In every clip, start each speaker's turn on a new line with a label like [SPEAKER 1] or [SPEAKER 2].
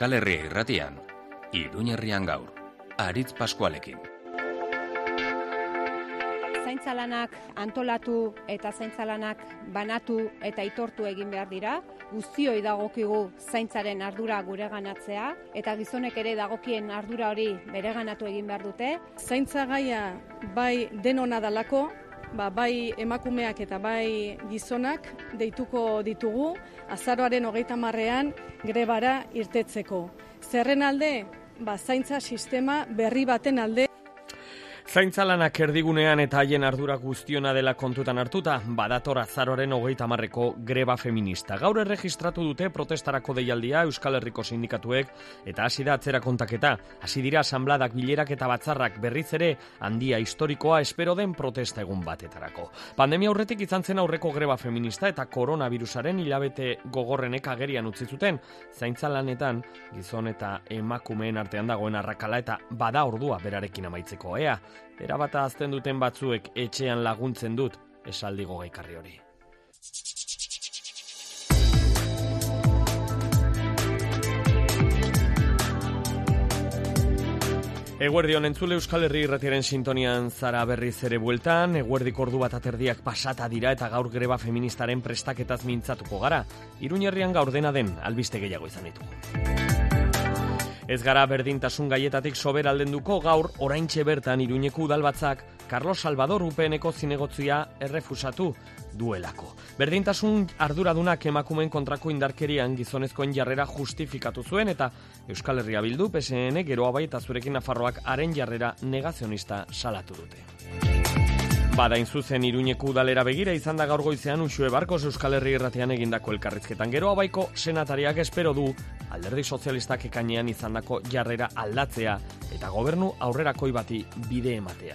[SPEAKER 1] Euskal Herria Irratian, Iruñerrian gaur, Aritz Paskualekin.
[SPEAKER 2] Zaintzalanak antolatu eta zaintzalanak banatu eta aitortu egin behar dira. Guztioi dagokigu zaintzaren ardura gureganatzea eta gizonek ere dagokien ardura hori bereganatu egin behar dute.
[SPEAKER 3] Zaintza gaia bai denona dalako, bai emakumeak eta bai gizonak deituko ditugu azaroaren 30ean grebara irtetzeko. Zerren alde, zaintza sistema berri baten alde.
[SPEAKER 4] Zaintzalanak erdigunean eta haien ardura guztiona dela kontutan hartuta, badator azaroaren 30eko greba feminista. Gaur erregistratu dute protestarako deialdia Euskal Herriko sindikatuek eta hasi da atzera kontaketa. Hasi dira asanbladak, bilerak eta batzarrak, berriz ere handia historikoa espero den protesta egun batetarako. Pandemia aurretik izan zen aurreko greba feminista eta koronavirusaren hilabete gogorrenek agerian utzi zuten. Zaintzalanetan gizon eta emakumeen artean dagoen arrakala eta bada ordua berarekin amaitzeko. Erabata azten duten batzuek etxean laguntzen dut, esaldi gogaikarri hori. Eguerdion entzule Euskal Herri Irratiaren sintonian zara berriz ere bueltan, eguerdik ordu bat aterdiak pasata dira eta gaur greba feministaren prestaketaz mintzatuko gara. Iruñerrian gaur dena den albiste gehiago izan ditugu. Ez gara berdintasun gaietatik soberaldenduko gaur oraintxe bertan Iruñeko udalbatzak Carlos Salvador UPNeko zinegotzia errefusatu duelako. Berdintasun arduradunak emakumeen kontrako indarkerian gizonezkoen jarrera justifikatu zuen eta Euskal Herria Bildu, PSN, Geroa Bai eta Zurekin Nafarroak haren jarrera negazionista salatu dute. Badain zuzen Iruñeko udalera begira izan da gaur goizean Uxue Barkos Euskal Herri Irratian egindako elkarrizketan. Geroa Baiko senatariak espero du Alderdi Sozialistak ekainean izandako jarrera aldatzea eta gobernu aurrerakoi bati bide ematea.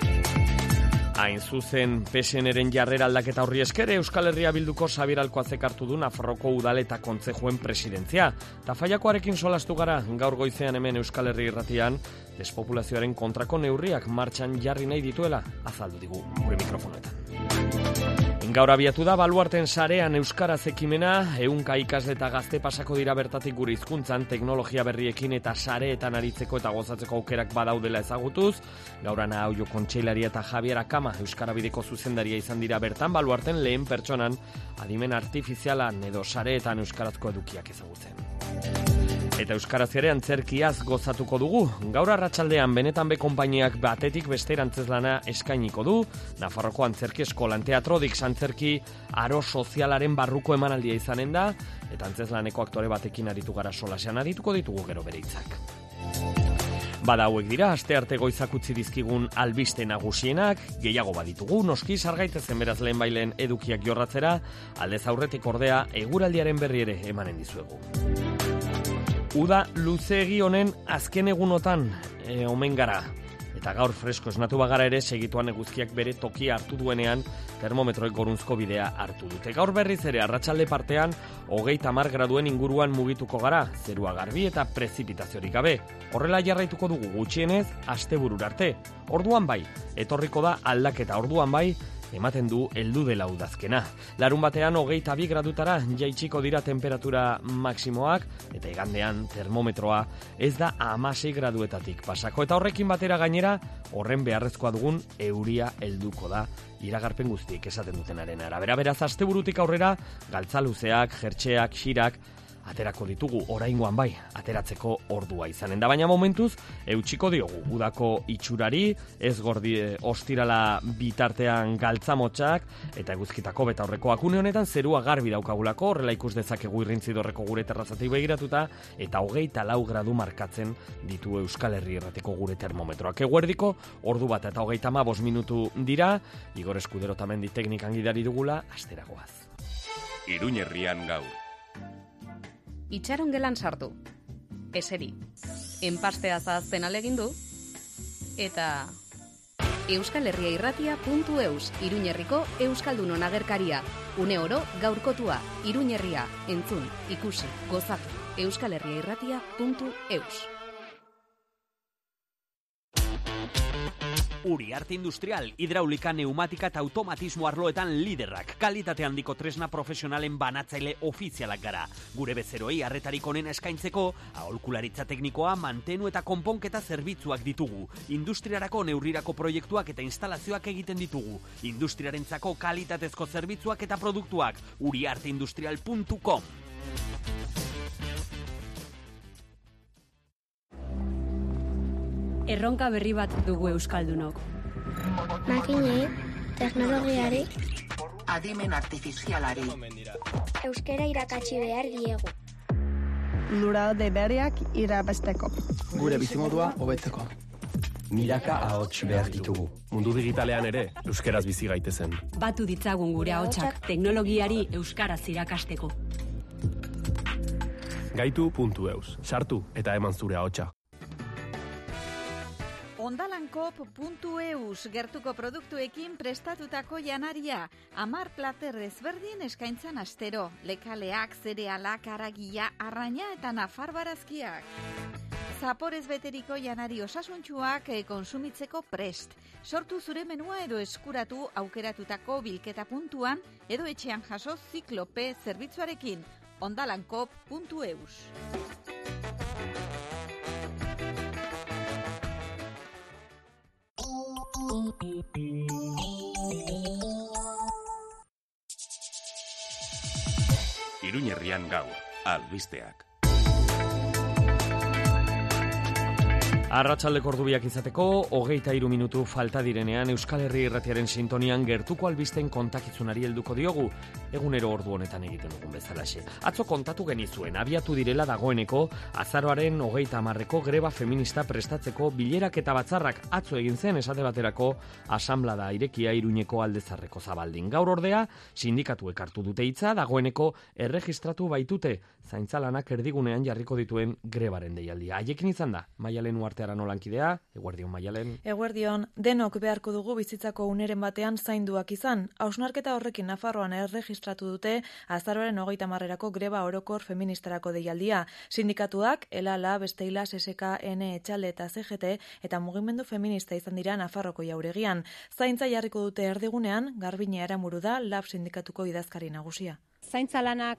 [SPEAKER 4] Hain zuzen, PSNren jarrera aldaketa horri esker Euskal Herria Bilduko Xabier Alkoazek hartu du Nafarroko udal eta kontzejuen presidentzia. Tafaiakoarekin solastu gara gaur goizean hemen Euskal Herri Irratian, despopulazioaren kontrako neurriak martxan jarri nahi dituela azaldu digu gure mikrofonoetan. Gaur abiatu da Baluarten sarean euskaraz ekimena, 100 ikasle eta gazte pasako dira bertatik gure hizkuntzan teknologia berriekin eta sareetan aritzeko eta gozatzeko aukerak badaudela ezagutuz. Gaurana Auio Kontseilaria eta Javier Akama Euskarabideko zuzendaria izan dira bertan Baluarten lehen pertsonan adimen artifizialan edo sareetan euskarazko edukiak ezagutzen. Eta euskaraz ere antzerkiaz gozatuko dugu. Gaur arratsaldean benetan be konpainiak batetik beste antzezlana eskainiko du. Nafarroko antzerki eskolan Teatrodik antzerki aro sozialaren barruko emanaldia izanen da eta antzezlaneko aktore batekin aritu gara solasean arituko ditugu gero bere hitzak. Bada hauek dira, astearte goizak utzi dizkigun albiste nagusienak, gehiago baditugu, noski sargaitezen beraz lehenbailen edukiak jorratzera, aldez aurretik ordea eguraldiaren berri ere emanen dizuegu. Uda luzeegi honen azken egunotan omen gara. Eta gaur fresko esnatu bagara ere segituan eguzkiak bere tokia hartu duenean termometroek gorunzko bidea hartu dute. Gaur berriz ere arratsalde partean 30 graduen inguruan mugituko gara, zerua garbi eta prezipitaziorik gabe. Horrela jarraituko dugu gutxienez asteburura arte. Orduan bai, etorriko da aldaketa, orduan bai, ematen du heldu dela udazkena. Larun batean 22 gradutara jaitsiko dira temperatura maksimoak eta igandean termometroa ez da 16 graduetatik pasako. Eta horrekin batera gainera horren beharrezkoa dugun euria helduko da iragarpen guztiek esaten dutenaren arabera. Beraz asteburutik aurrera galtza luzeak, jertxeak, xirak aterako ditugu oraingoan bai, ateratzeko ordua izanen da, baina momentuz eutsiko diogu udako itxurari, ez gordi ostirala bitartean galtzamotxak eta eguzkitako betaurrekoak. Une honetan zerua garbi daukagulako, horrela ikus dezakegu irrintzidorreko gure terrazatik begiratuta eta 24 gradu markatzen ditu Euskal Herri Irratiko gure termometroak. Eguerdiko ordu bat eta 35 minutu dira, Igor Eskudero tamendi teknikan gidari dugula, asteragoaz.
[SPEAKER 1] Iruñerrian gaur.
[SPEAKER 5] Itxaron gelan sartu, eseri, enpastea zahazten alegindu, eta Euskal Herria Irratia.eus, Iruñerriko Euskaldunon agerkaria, une oro gaurkotua, Iruñerria, entzun, ikusi, gozatu, Euskal Herria Irratia.eus.
[SPEAKER 6] Uriarte Industrial, hidraulika, neumatika eta automatismo arloetan liderrak. Kalitate handiko tresna profesionalen banatzaile ofizialak gara. Gure bezeroi arretarik onena eskaintzeko, aholkularitza teknikoa, mantenu eta konponketa zerbitzuak ditugu. Industriarako neurrirako proiektuak eta instalazioak egiten ditugu. Industriarentzako kalitatezko zerbitzuak eta produktuak. uriarteindustrial.com.
[SPEAKER 7] Erronka berri bat dugu euskaldunok.
[SPEAKER 8] Makinei, teknologiari,
[SPEAKER 9] adimen artifizialari.
[SPEAKER 8] Euskara irakatsi behar diegu.
[SPEAKER 10] Lurralde berriak irabazteko.
[SPEAKER 11] Gure bizimodua hobetzeko.
[SPEAKER 12] Milaka ahots behar ditugu.
[SPEAKER 13] Mundu digitalean ere, euskaraz bizi gaitezen.
[SPEAKER 7] Batu ditzagun gure ahotsak teknologiari euskaraz irakasteko.
[SPEAKER 13] Gaitu.eus. Sartu eta eman zure ahotsa.
[SPEAKER 14] Ondalankop.eus gertuko produktuekin prestatutako janaria. 10 plater ezberdin eskaintzan astero. Lekaleak, zerealak, haragia, arraina eta nafar barazkiak. Zaporez beteriko janari osasuntsuak konsumitzeko prest. Sortu zure menua edo eskuratu aukeratutako bilketa puntuan edo etxean jaso ziklope zerbitzuarekin. Ondalankop.eus.
[SPEAKER 1] Iruñerrian gaur, albisteak.
[SPEAKER 4] Arratsaldeko ordubiak izateko, 23 minutu falta direnean Euskal Herri Irratiaren sintonian gertuko albisten kontakizunari helduko diogu, egunero ordu honetan egiten dugun bezalaxe. Atzo kontatu genizuen, abiatu direla dagoeneko, azaroaren 30ko greba feminista prestatzeko bilerak eta batzarrak atzo egin zen esate baterako asanblada irekia Iruñeko Aldezarreko Zabaldin. Gaur ordea, sindikatuek hartu dute hitza, dagoeneko erregistratu baitute, zaintzalanak erdigunean jarriko dituen grebaren deialdia. Haiekin izan da, Maialen Uarteara nolankidea, eguerdion Maialen.
[SPEAKER 15] Eguerdion, denok beharko dugu bizitzako uneren batean zainduak izan. Hausnarketa horrekin Nafarroan erregistratu dute azaroaren 30erako greba orokor feministarako deialdia. Sindikatuak, ELA, Besteila, SSK, N, Etxale eta CGT eta mugimendu feminista izan dira Nafarroko jauregian. Zaintza jarriko dute erdigunean, Garbine Aramuru da LAB sindikatuko idazkari nagusia.
[SPEAKER 2] Zaintzalanak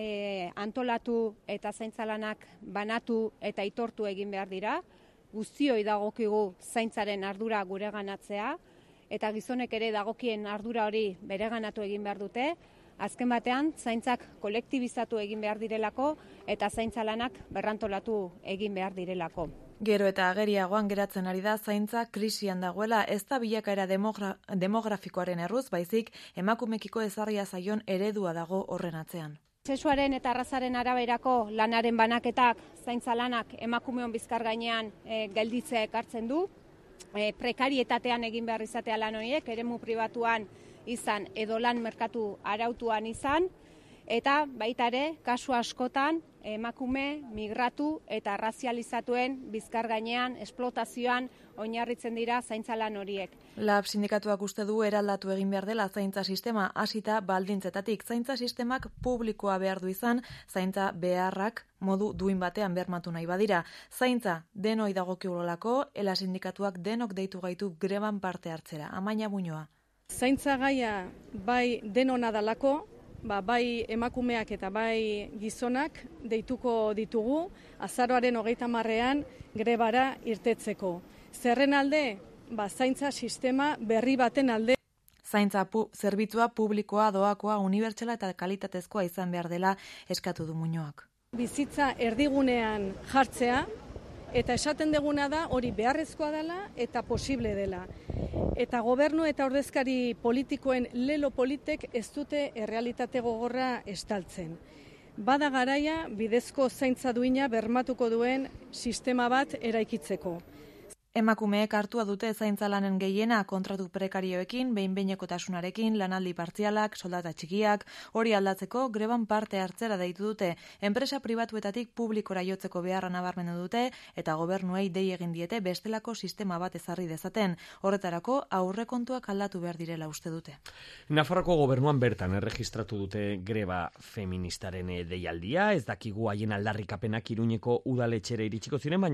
[SPEAKER 2] antolatu eta zaintzalanak banatu eta aitortu egin behar dira. Guztioi dagokigu zaintzaren ardura gureganatzea eta gizonek ere dagokien ardura hori bereganatu egin behar dute. Azken batean, zaintzak kolektibizatu egin behar direlako eta zaintzalanak berrantolatu egin behar direlako.
[SPEAKER 15] Gero eta ageriagoan geratzen ari da zaintza krisian dagoela, ez da bilakaera demografikoaren erruz, baizik emakumekiko ezarria zaion eredua dago horren atzean.
[SPEAKER 2] Sexuaren eta arrazaren araberako lanaren banaketak, zaintza lanak emakumeon bizkar gainean gelditzea ekartzen du. Prekarietatean egin behar izatea lan horiek, eremu pribatuan izan edo lan merkatu arautuan izan. Eta baita ere, kasu askotan, emakume, migratu eta razializatuen bizkar gainean, esplotazioan oinarritzen dira zaintza lan horiek.
[SPEAKER 15] LAB sindikatuak uste du eraldatu egin behar dela zaintza sistema hasita baldintzetatik. Zaintza sistemak publikoa behar du izan, zaintza beharrak modu duin batean bermatu nahi badira. Zaintza denoi dagokigulako, ELA sindikatuak denok deitu gaitu greban parte hartzera. Amaina Buñoa.
[SPEAKER 3] Zaintza gaia bai denona dalako, bai emakumeak eta bai gizonak deituko ditugu azaroaren 30ean grebara irtetzeko. Zerren alde, zaintza sistema berri baten alde.
[SPEAKER 15] Zaintza zerbitzua publikoa, doakoa, unibertsala eta kalitatezkoa izan behar dela eskatu du Muñoak.
[SPEAKER 3] Bizitza erdigunean jartzea, eta esaten deguna da hori beharrezkoa dela eta posible dela. Eta gobernu eta ordezkari politikoen lelo politek ez dute errealitate gogorra estaltzen. Bada garaia bidezko zaintza duina bermatuko duen sistema bat eraikitzeko.
[SPEAKER 15] Emakumeek hartua dute zaintza lanen gehiena kontratu prekarioekin, behin-behinekotasunarekin, lanaldi partzialak, soldata txikiak, hori aldatzeko greban parte hartzera deitu dute. Enpresa pribatuetatik publikora jotzeko beharra nabarmendu dute eta gobernuei dei egin diete bestelako sistema bat ezarri dezaten. Horretarako aurrekontuak aldatu behar direla uste dute.
[SPEAKER 4] Nafarroko gobernuan bertan erregistratu dute greba feministaren deialdia, ez dakigu haien aldarrikapenak Iruñeko udaletxera iritsiko ziren, baina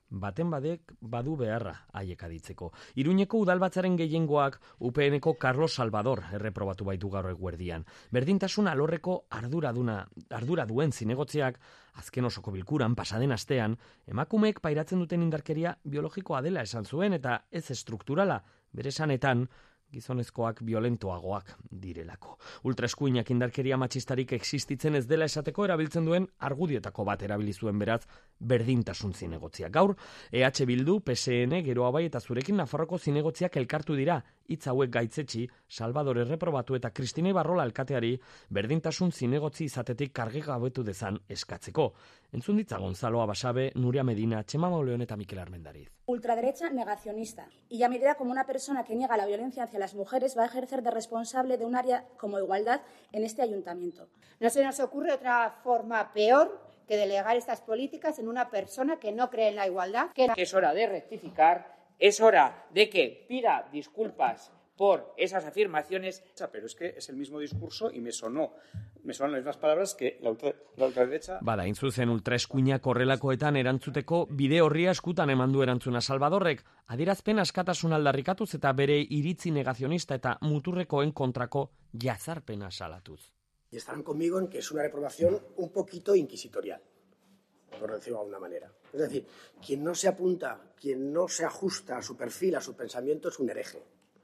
[SPEAKER 4] baten badek badu beharra haiek aditzeko. Iruñeko udalbatzaren gehiengoak UPN-eko Carlos Salvador erreprobatu baitu gaur eguerdian. Berdintasun alorreko ardura duen zinegotziak azken osoko bilkuran pasaden astean emakumeek pairatzen duten indarkeria biologikoa dela esan zuen eta ez estrukturala, bere esanetan gizonezkoak violentoagoak direlako. Ultraeskuinak indarkeria matxistarik existitzen ez dela esateko erabiltzen duen argudietako bat erabili zuen beraz berdintasun zinegotzia. Gaur, EH Bildu, PSN, Geroa Bai eta zurekin Nafarroko zinegotziak elkartu dira, hitz hauek gaitzetsi, Salvador erreprobatu eta Cristina Ibarrola alkateari berdintasun zinegotzi izatetik kargigabetu dezan eskatzeko. Entzun ditza Gonzalo Abasabe, Nuria Medina, Txema Mauleon eta Mikel Armendariz.
[SPEAKER 16] Ultraderecha negacionista. Y ya me dirá como una persona que niega la violencia hacia las mujeres va a ejercer de responsable de un área como igualdad en este ayuntamiento.
[SPEAKER 17] No se nos ocurre otra forma peor que delegar estas políticas en una persona que no cree en la igualdad.
[SPEAKER 18] Es hora de rectificar, es hora de que pida disculpas por esas afirmaciones.
[SPEAKER 19] Pero es que es el mismo discurso y me sonan las mismas palabras que la ultraderecha.
[SPEAKER 4] Bada, intzuzen ultraeskuinak horrelakoetan erantzuteko bide horria eskutan eman du erantzuna Salvadorrek, adierazpen askatasun aldarrikatuz eta bere iritzi negazionista eta muturrekoen kontrako jazarpena salatuz.
[SPEAKER 20] Y estarán conmigo en que es una reprobación un poquito inquisitorial, por decirlo de alguna manera. Es decir, quien no se apunta, quien no se ajusta a su perfil, a su pensamiento, es un hereje.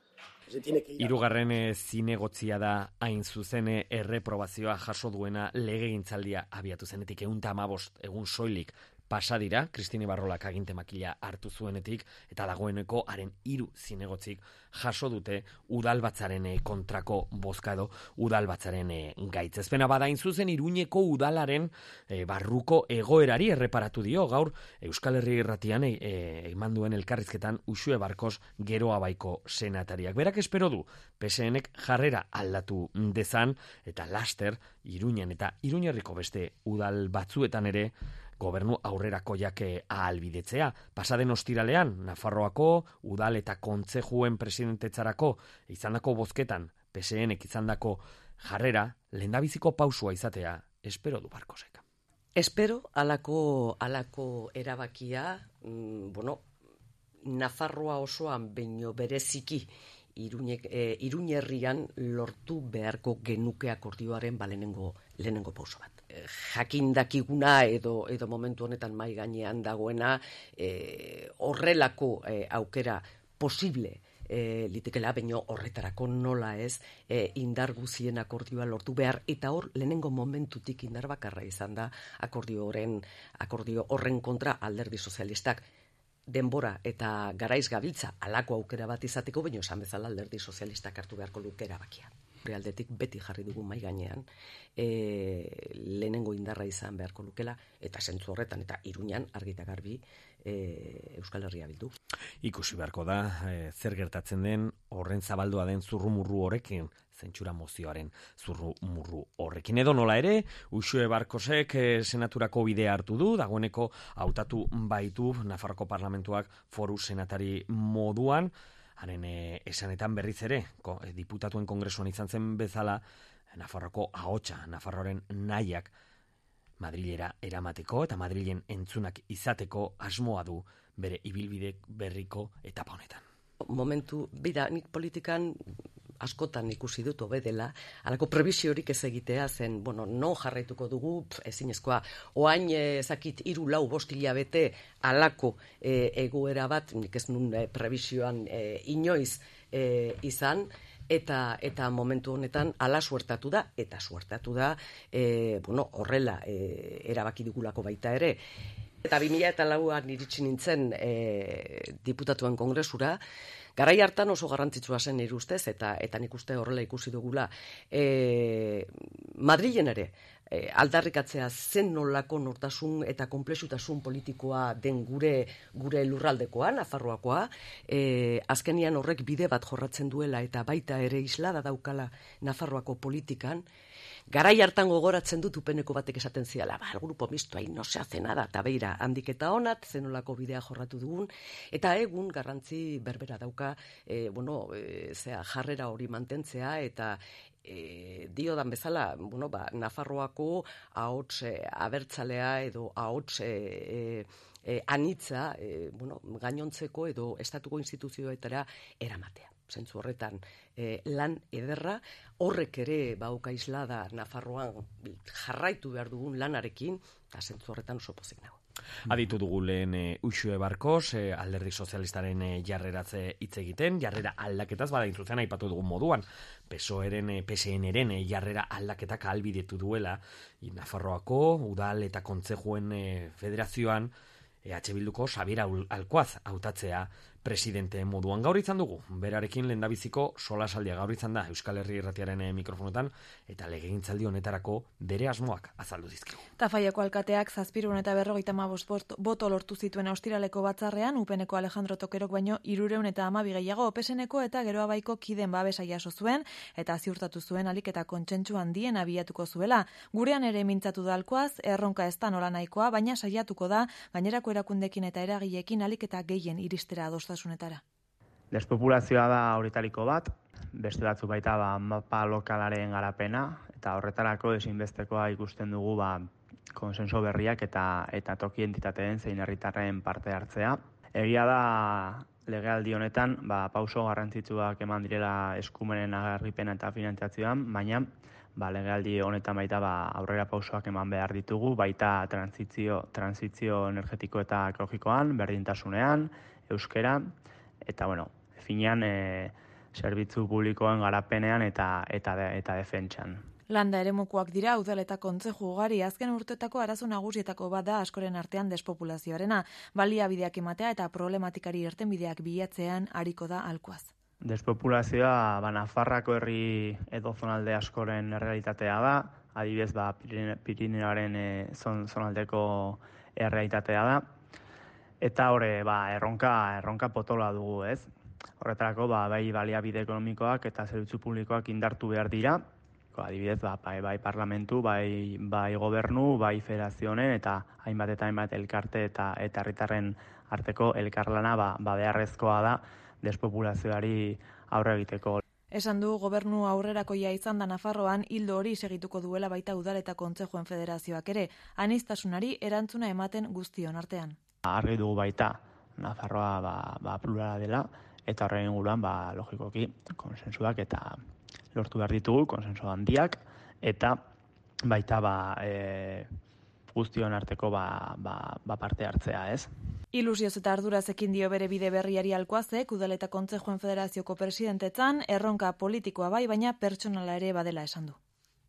[SPEAKER 4] Hirugarren zinegotzia da hain zuzen erreprobazioa jaso duena legegintzaldia abiatu zenetik 115 egun soilik pasa dira, Cristina Ibarrolak aginte makila hartu zuenetik, eta dagoeneko haren 3 zinegotzik jaso dute udalbatzaren kontrako bozka edo udalbatzaren gaitzespena. Bada hain zuzen Iruñeko udalaren barruko egoerari erreparatu dio gaur Euskal Herri Irratian eman duen elkarrizketan Uxue Barkos Geroa Baiko senatariak. Berak espero du PSNek jarrera aldatu dezan eta laster Iruñan eta Iruñerriko beste udal batzuetan ere gobernu aurrerakoiak ahalbidetzea. Pasaden ostiralean, Nafarroako udal eta kontzejuen presidentetzarako izandako bozketan, PSNek izandako jarrera, lehendabiziko pausua izatea, espero du Barkosek.
[SPEAKER 21] Espero alako erabakia, Nafarroa osoan baino bereziki Iruñerrian lortu beharko genuke akordioaren lehenengo pauso bat. Jakindakiguna edo momentu honetan mai gainean dagoena horrelako aukera posible litekela, baino horretarako nola ez indar guzien akordioa lortu behar, eta hor lehenengo momentutik indar bakarra izan da akordio horren kontra Alderdi Sozialistak. Denbora eta garaiz gabiltza alako aukera bat izateko, baino esan bezala Alderdi Sozialistak hartu beharko luke erabakia. Aldetik beti jarri dugu mai gainean lehenengo indarra izan beharko lukela, eta zentzu horretan eta Iruñan argita garbi Euskal Herria Bildu.
[SPEAKER 4] Ikusi beharko da zer gertatzen den horren zabaldua den zurrumurru horrekin, zentsura mozioaren zurrumurru horrekin. Edo nola ere, Uxue Barkosek senaturako bidea hartu du, dagoeneko hautatu baitu Nafarroko Parlamentuak foru senatari moduan. Haren esanetan berriz ere, diputatuen kongresuan izan zen bezala, Nafarroko ahotsa, Nafarroaren nahiak Madrilera eramateko eta Madrilen entzunak izateko asmoa du bere ibilbide berriko etapa honetan.
[SPEAKER 21] Momentu, bida, nik politikan askotan ikusi dut hobe dela, halako prebisiorik ez egitea zen, non jarraituko dugu, ezinezkoa, oain ezakit 3-4 hilabete halako egoera bat, nik ez nun prebisioan inoiz izan, eta momentu honetan hala suertatu da, horrela erabaki dugulako baita ere. Eta 2004an iritsi nintzen diputatuen kongresura, garai hartan oso garrantzitsua zen nire ustez, eta nik uste horrela ikusi dugula, Madrilen ere, aldarrikatzea zen nolako nortasun eta konplexutasun politikoa den gure lurraldekoa, Nafarroakoa, azkenian horrek bide bat jorratzen duela eta baita ere islada daukala Nafarroako politikan. Garai hartan gogoratzen dut upeneko batek esaten ziala, el grupo mixto ahí no se hace nada, eta beira, handik eta onat, zenolako bidea jorratu dugun, eta egun garrantzi berbera dauka, jarrera hori mantentzea, eta diodan bezala, Nafarroako ahots abertzalea edo ahots anitza gainontzeko edo estatuko instituzioetara eramatea. Zentzu horretan lan ederra, horrek ere bauka islada Nafarroan jarraitu behar dugun lanarekin, eta zentzu horretan oso pozik nago.
[SPEAKER 4] Aditu dugu lehen Uxue Barkos, Alderdi Sozialistaren jarreratze hitz egiten, jarrera aldaketaz, badain zuzen aipatu dugun moduan, PSN-eren jarrera aldaketak ahalbidetu duela, Nafarroako udal eta kontzejuen federazioan, EH Bilduko Xabier Alkuaz hautatzea presidente moduan. Gaur izan dugu, berarekin lehendabiziko solasaldia gaur izan da Euskal Herri Irratiaren mikrofonotan eta legegintzaldi honetarako bere asmoak azaldu dizkigu.
[SPEAKER 15] Tafaiako alkateak 755 boto lortu zituen ostiraleko batzarrean, UPNeko Alejandro Tokerok baino 312 gehiago, PSNeko eta Geroabaiko kiden babesa jaso zuen eta ziurtatu zuen alik eta kontsentsu handien abiatuko zuela. Gurean ere mintzatu da Alkuaz, erronka ez da nola nahikoa, baina saiatuko da gainerako erakundekin eta eragileekin alik eta gehien iristera adostasunetara.
[SPEAKER 5] Despopulazioa da horitariko bat, beste batzu baita mapa lokalaren garapena, eta horretarako ezinbestekoa ikusten dugu konsenso berriak eta toki entitateen zein herritarren parte hartzea. Egia da legealdi honetan pauso garrantzitsuak eman direla eskumenen agarripena eta finantzazioan, baina legealdi honetan baita aurrera pausoak eman behar ditugu, baita transizio energetiko eta ekologikoan, berdintasunean, euskera, eta finean zerbitzu publikoen garapenean eta defentsan.
[SPEAKER 15] Landa eremukoak dira udal eta kontzeju ugari, azken urteetako arazo nagusietako bat da askoren artean despopulazioarena, baliabideak ematea eta problematikari irtenbideak bilatzean ariko da Alkuaz.
[SPEAKER 5] Despopulazioa Nafarroako herri edo zonalde askoren errealitatea da, adibidez Pirineoaren zonaldeko errealitatea da, eta erronka potola dugu, ez? Horretarako bai baliabide ekonomikoak eta zerbitzu publikoak indartu behar dira, adibidez bai parlamentu, bai gobernu, bai federazioen eta hainbat elkarte eta herritarren arteko elkarlana beharrezkoa da despopulazioari aurre egiteko.
[SPEAKER 15] Esan du gobernu aurrerakoia izan da Nafarroan ildo hori segituko duela baita udal eta kontzejuen federazioak ere, aniztasunari erantzuna ematen guztion artean.
[SPEAKER 5] Argi dugu baita Nafarroa plurala dela eta horren inguruan logikoki konsensuak eta lortu behar ditugu, konsensu handiak eta baita guztion arteko parte hartzea, ez?
[SPEAKER 15] Ilusioz eta arduraz ekin dio bere bide berriari Alkuazek, udal eta kontzejuen federazioko presidentetzan, erronka politikoa bai, baina pertsonala ere badela esan du.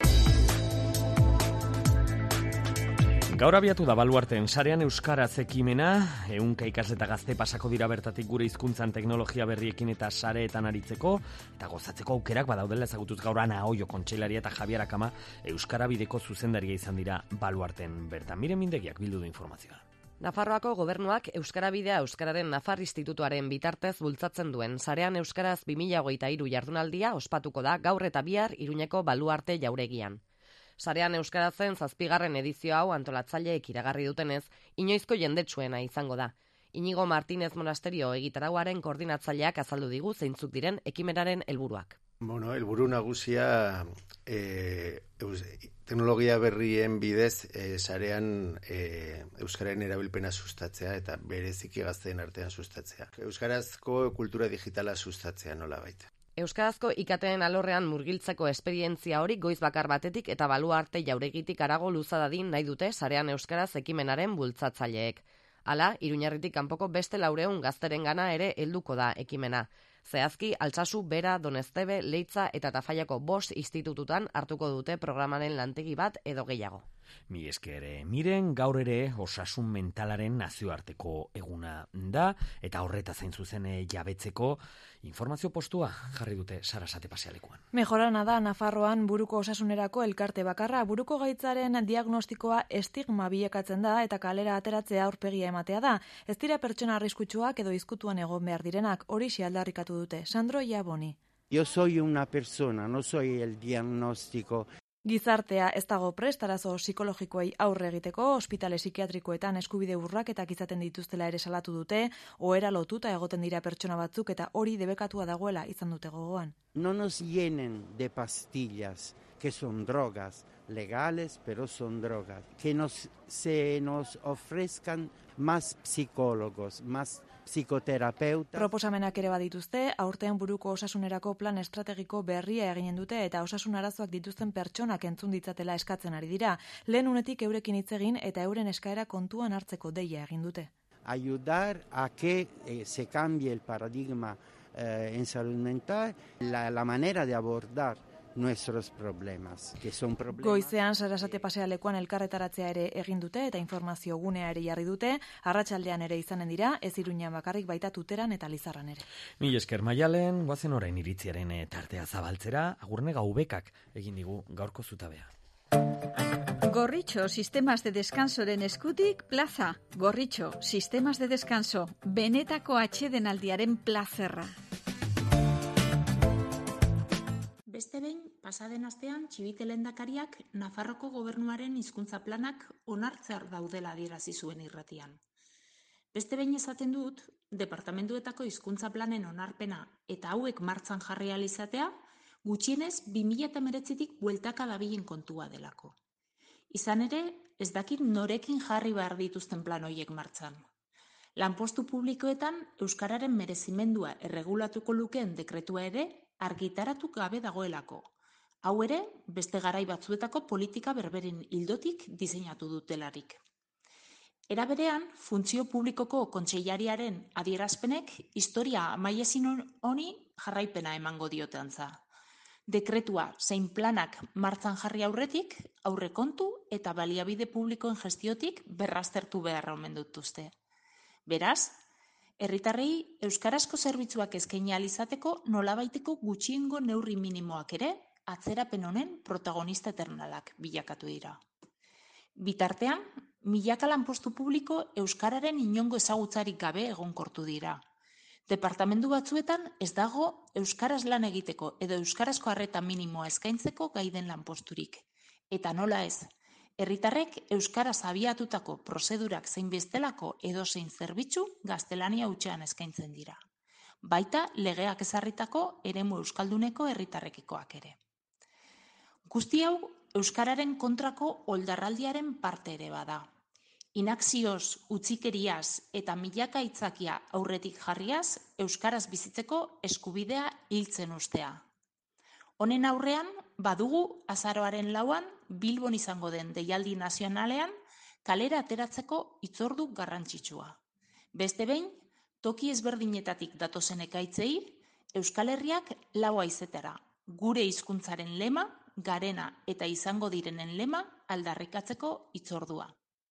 [SPEAKER 4] Gaur abiatu da Baluarten sarean euskaraz ekimena, 100 ikasle eta gazte pasako dira bertatik gure hizkuntzan teknologia berriekin eta sareetan aritzeko, eta gozatzeko aukerak badaudela ezagutuz gaur Ana Oio kontseilaria eta Javier Akama euskara bideko zuzendaria izan dira Baluarten bertan. Miren Mindegiak bildu du informazioa.
[SPEAKER 21] Nafarroako gobernuak Euskarabidea Euskararen Nafar Institutuaren bitartez bultzatzen duen sarean euskaraz 2023 jardunaldia ospatuko da gaur eta bihar Iruñeko Baluarte jauregian. Sarean euskarazen 7. edizio hau antolatzaileek iragarri dutenez, inoizko jendetsuena izango da. Inigo Martínez Monasterio egitarauaren koordinatzaileak azaldu digu zeintzuk diren ekimenaren helburuak.
[SPEAKER 22] Helburu nagusia teknologia berrien bidez sarean euskararen erabilpena sustatzea eta bereziki gazteen artean sustatzea. Euskarazko kultura digitala sustatzea nolabait.
[SPEAKER 21] Euskarazko ikateen alorrean murgiltzeko esperientzia hori goiz bakar batetik eta Baluarte jauregitik harago luza dadin nahi dute sarean euskaraz ekimenaren bultzatzaileek. Hala, Iruñerritik kanpoko beste 400 gazterengana ere helduko da ekimena. Zehazki, Altsasu, Bera, Doneztebe, Leitza eta Tafaiako 5 institututan hartuko dute programaren lantegi bat edo gehiago.
[SPEAKER 4] Mi esker, miren gaur ere osasun mentalaren nazioarteko eguna da, eta horreta zain zuzen jabetzeko informazio postua jarri dute Sarasate pasealekuan.
[SPEAKER 15] Mejorana da Nafarroan buruko osasunerako elkarte bakarra, buruko gaitzaren diagnostikoa estigma bilakatzen da eta kalera ateratzea aurpegia ematea da. Ez dira pertsona arriskutsuak edo izkutuan egon behar direnak, horixe aldarrikatu dute. Sandro Iaboni.
[SPEAKER 23] Yo soy una persona, no soy el diagnóstico.
[SPEAKER 15] Gizartea ez dago prest arazo psikologikoei aurre egiteko, ospitale psikiatrikoetan eskubide urraketak izaten dituztela ere salatu dute, ohera lotuta egoten dira pertsona batzuk eta hori debekatua dagoela izan dute gogoan.
[SPEAKER 23] No nos llenen de pastillas, que son drogas legales, pero son drogas. Que se nos ofrezcan más psicólogos, más psikoterapeuta.
[SPEAKER 15] Proposamenak ere badituzte, aurtean buruko osasunerako plan estrategiko berria eginen dute eta osasun arazoak dituzten pertsonak entzun ditzatela eskatzen ari dira. Lehen unetik eurekin hitz egin eta euren eskaera kontuan hartzeko deia egin dute.
[SPEAKER 23] Ayudar a que se cambie el paradigma en salud mental, la manera de abordar nuestros problemas, que son problemas.
[SPEAKER 15] Goizean Sarasate pasealekuan elkarretaratzea ere egin dute eta informazio gunea ere jarri dute, arratsaldean ere izanen dira, ez Iruñan bakarrik baita Tuteran eta Lizarran ere.
[SPEAKER 4] Mil esker Maialen, goazen orain iritziaren tartea zabaltzera, Agurne Gaubekak egin digu gaurko zutabea.
[SPEAKER 14] Gorritxo Sistemas de Descansoren eskutik plaza. Gorritxo Sistemas de Descanso, benetako atsedenaldiaren plazerra.
[SPEAKER 6] Beste behin, pasaden astean Txibite lehendakariak Nafarroko gobernuaren hizkuntza planak onartzear daudela adierazi zuen irratian. Beste behin esaten dut, departamentuetako hizkuntza planen onarpena eta hauek martzan jarri ahal izatea, gutxienez 2019tik bueltaka dabilen kontua delako. Izan ere, ez dakit norekin jarri behar dituzten plan horiek martzan. Lanpostu publikoetan euskararen merezimendua erregulatuko lukeen dekretua ere argitaratu gabe dagoelako. Hau ere, beste garai batzuetako politika berberin ildotik diseinatu dutelarik. Era berean, funtzio publikoko kontseilariaren adierazpenek historia amaiezin honi jarraipena emango diote antza. Dekretua zein planak martzan jarri aurretik, aurrekontu eta baliabide publikoen gestiotik berraztertu beharra omen dituzte. Beraz, herritarrei euskarazko zerbitzuak eskaini ahal izateko nolabaiteko gutxiengo neurri minimoak ere atzerapen honen protagonista eternalak bilakatu dira. Bitartean, milaka lanpostu publiko euskararen inongo ezagutzarik gabe egonkortu dira. Departamentu batzuetan ez dago euskaraz lan egiteko edo euskarazko arreta minimoa eskaintzeko gaiden lanposturik. Eta nola ez, herritarrek euskaraz abiatutako prozedurak zein bestelako edozein zerbitzu gaztelania hutsean eskaintzen dira. Baita legeak ezarritako eremu euskalduneko herritarrekikoak ere. Guzti hau euskararen kontrako oldarraldiaren parte ere bada. Inakzioz, utzikeriaz eta milaka aitzakia aurretik jarriaz euskaraz bizitzeko eskubidea hiltzen ustea. Honen aurrean, badugu azaroaren 4 Bilbon izango den deialdi nazionalean kalera ateratzeko hitzordu garrantzitsua. Beste behin, toki ezberdinetatik datozen ekaitzei, Euskal Herriak 4 haizetara, gure hizkuntzaren lema, garena eta izango direnen lema aldarrikatzeko hitzordua.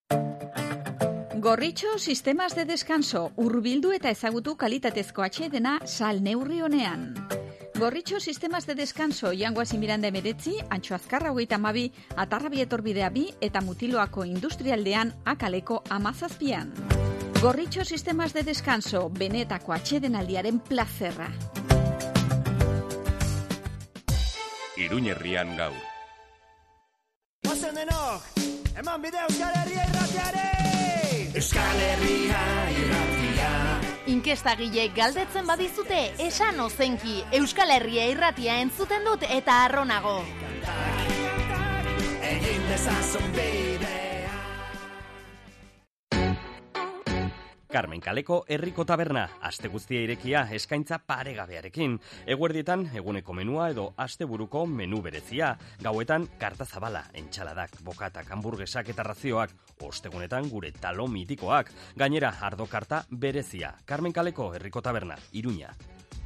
[SPEAKER 14] Gorritxo Sistemas de Descanso, hurbildu eta ezagutu kalitatezko atsedena salneurri honean. Gorritxo Sistemas de Descanso, Jangoazi Miranda 19, Antxo Azkarra 32, Atarrabi Etorbidea 2 eta Mutiloako Industrialdean Akaleko 17. Gorritxo Sistemas de Descanso, benetako atsedenaldiaren plazerra.
[SPEAKER 1] Iruñerrian gaur.
[SPEAKER 8] Ozen denok, eman bide Euskal Herria irratiare! Euskal Herria irratia.
[SPEAKER 9] Inkestagile galdetzen badizute, esan ozenki, Euskal Herria irratia entzuten dut eta arronago.
[SPEAKER 8] Egin dezazun bidea.
[SPEAKER 4] Carmen Kaleko herriko taberna, aste guztia irekia eskaintza paregabearekin. Eguerdietan eguneko menua edo asteburuko menu berezia. Gauetan karta zabala, entxaladak, bokatak, hamburguesak eta razioak. Ostegunetan gure talo mitikoak. Gainera, ardo karta berezia. Carmen Kaleko herriko taberna, Iruña.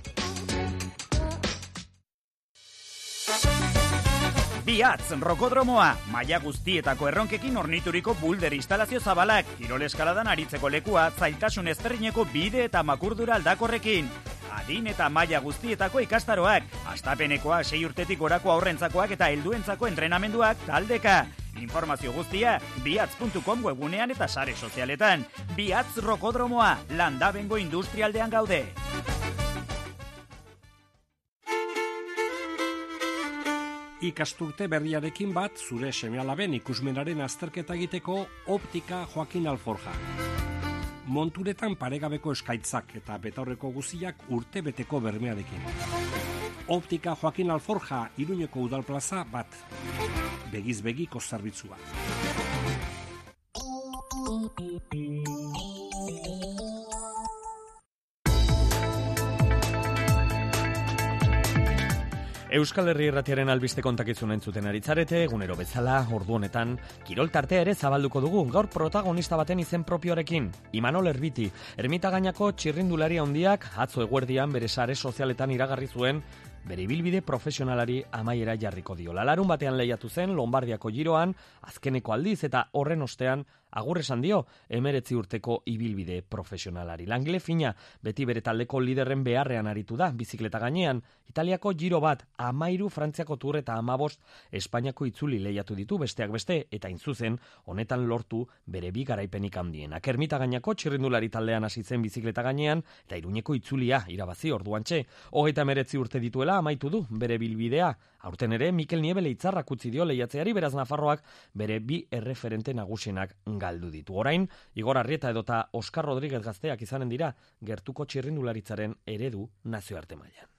[SPEAKER 24] Biatz, rokodromoa, maila guztietako erronkekin ornituriko bulder instalazio zabalak, kirol eskaladan aritzeko lekua, zailtasun ezberdineko bide eta makurdura aldakorrekin. Adin eta maila guztietako ikastaroak, astapenekoa 6 urtetik gorako aurrentzakoak eta helduentzako entrenamenduak taldeka. Informazio guztia, biatz.com webunean eta sare sozialetan. Biatz rokodromoa, Landabengo industrialdean gaude.
[SPEAKER 25] Ikasturte berriarekin bat zure seme-alaben ikusmenaren azterketa egiteko Optika Joaquin Alforja. Monturetan paregabeko eskaitzak eta betaurreko guziak urtebeteko bermearekin. Optika Joaquin Alforja, Iruñeko udalplaza bat. Begiz begiko zerbitzua.
[SPEAKER 4] Euskal Herri Irratiaren albiste kontakizun entzuten aritzarete, egunero bezala, ordu honetan, kirol tartea ere zabalduko dugu, gaur protagonista baten izen propioarekin, Imanol Erbiti, Ermitagainako txirrindulari handiak, atzo eguerdian bere sare sozialetan iragarri zuen, bere ibilbide profesionalari amaiera jarriko dio. Larun batean lehiatu zen, Lombardiako giroan, azkeneko aldiz eta horren ostean, agur esan dio, 19 urteko ibilbide profesionalari. Langile fina, beti bere taldeko liderren beharrean aritu da, bizikleta gainean, Italiako giro bat, 13 Frantziako Tour eta 15 Espainiako itzuli lehiatu ditu besteak beste, eta inzuzen, honetan lortu bere bi garaipenik handienak. Ermitagainako txirrindulari taldean hasi zen bizikleta gainean, eta Iruñeko itzulia irabazi orduantxe. 39 urte dituela amaitu du bere bilbidea. Aurten ere, Mikel Niebele hitzarrak utzi dio lehiatzeari, beraz Nafarroak bere bi erreferente nagusienak galdu ditu. Orain, Igor Arrieta edota Oskar Rodríguez gazteak izanen dira gertuko txirrindularitzaren eredu nazioarte mailan.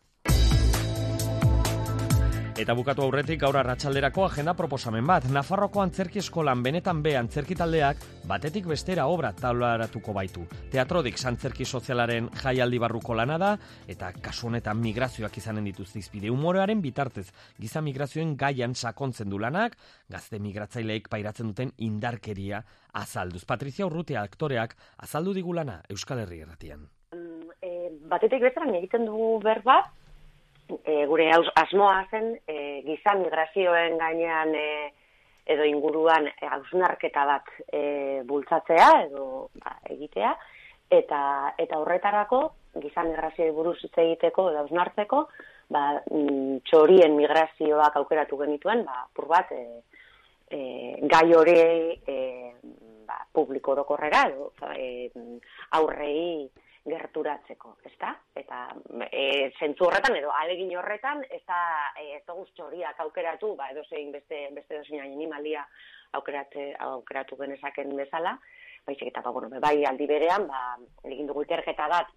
[SPEAKER 4] Eta bukatu aurretik gaur arratsalderako agenda proposamen bat. Nafarroko antzerki eskolan benetan be antzerki taldeak batetik bestera obra taularatuko baitu. Teatrodik antzerki sozialaren jaialdi barruko lana da, eta kasu honetan migrazioak izanen dituzte hizpide. Umorearen bitartez, giza migrazioen gaian sakontzen du lanak, gazte migratzaileek pairatzen duten indarkeria azalduz. Patrizia Urrutia aktoreak azaldu digu lana Euskal Herri Irratian.
[SPEAKER 7] Batetik besteran egiten dugu berba, gure asmoa zen giza migrazioen gainean edo inguruan hausnarketa bat bultzatzea edo egitea, eta horretarako giza migrazioi buruz hitz egiteko edo hausnartzeko txorien migrazioak aukeratu genituen, apur bat gai hori publiko orokorrera edo aurrei gerturatzeko, ezta? Eta zentzu horretan edo alegin horretan ez dugu txoriak aukeratu, edozein beste edozein animalia aukeratu genezaken bezala, baizik eta bai aldi berean egin dugu ikerketa bat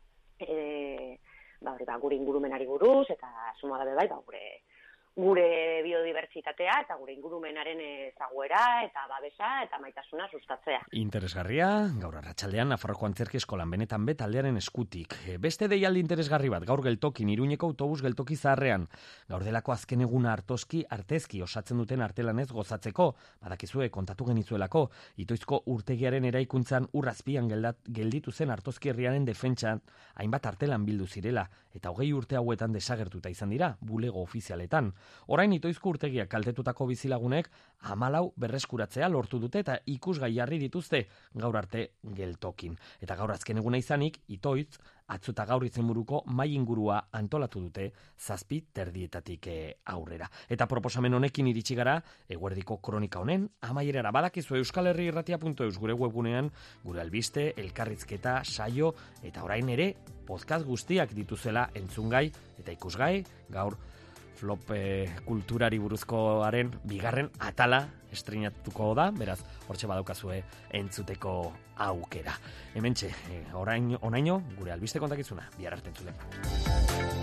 [SPEAKER 7] gure ingurumenari buruz eta asmoa da bai gure biodibertsitatea eta gure ingurumenaren ezaguera eta babesa eta maitasuna sustatzea.
[SPEAKER 4] Interesgarria, gaur arratsaldean Nafarroko antzerki eskolan benetan be taldearen eskutik. Beste deialdi interesgarri bat, gaur geltokin, Iruñeko autobus geltoki zaharrean. Gaur delako azken eguna artezki osatzen duten artelanez gozatzeko, badakizue kontatu genizuelako, Itoizko urtegiaren eraikuntzan urrazpian gelditu zen artozki herriaren defentsan, hainbat artelan bildu zirela, eta 20 urte hauetan desagertuta izan dira, bulego ofizialetan. Orain Itoizko urtegiak kaltetutako bizilagunek 14 berreskuratzea lortu dute eta ikusgai jarri dituzte gaur arte geltokin. Eta gaur azken eguna izanik, Itoiz, atzo eta gaur izenburuko mai ingurua antolatu dute 7:30 aurrera. Eta proposamen honekin iritsi gara, eguerdiko kronika honen, amaierara badakizu euskalherriirratia.eus gure webgunean, gure albiste, elkarrizketa, saio, eta orain ere, podcast guztiak dituzela entzungai eta ikusgai, gaur flop kulturari buruzkoaren bigarren atala estreinatuko da, beraz, hortxe badaukazue entzuteko aukera. Hementxe, onaino, gure albiste kontakizuna, bihar arte entzulen.